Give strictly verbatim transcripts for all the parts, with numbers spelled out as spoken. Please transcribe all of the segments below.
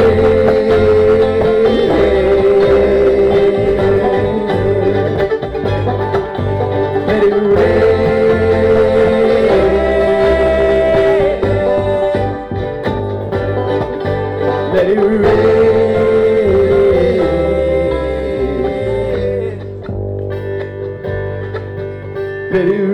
Let it rain. Let it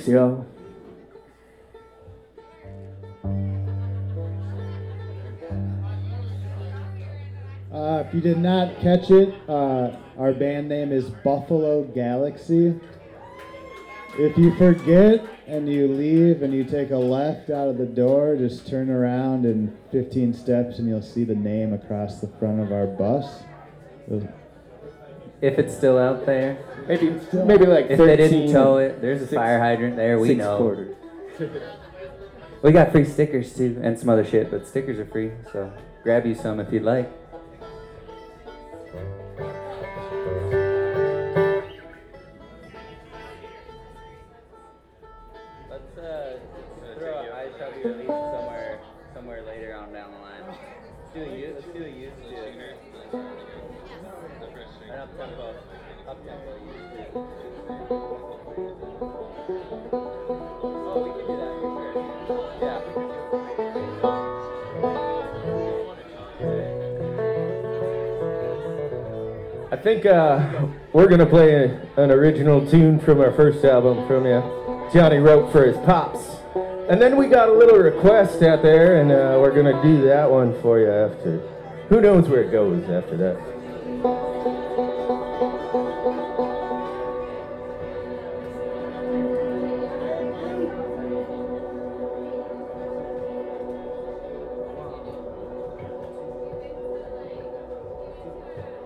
Thanks, y'all. Uh, if you did not catch it, uh, our band name is Buffalo Galaxy. If you forget and you leave and you take a left out of the door, just turn around in fifteen steps and you'll see the name across the front of our bus. If it's still out there. Maybe maybe like If thirteen. they didn't tow it, there's a six- fire hydrant there, we six know. quarters. We got free stickers too, and some other shit, but stickers are free, so grab you some if you'd like. Let's uh, throw a high shall be released somewhere, somewhere later on down the line. Let's do a youth, let's do a youth too. An up tempo, up tempo youth too. Oh, we can do that for sure. Yeah. I think uh, we're gonna play a, an original tune from our first album from you. Johnny wrote for his pops, and then we got a little request out there, and uh, we're gonna do that one for you after. Who knows where it goes after that?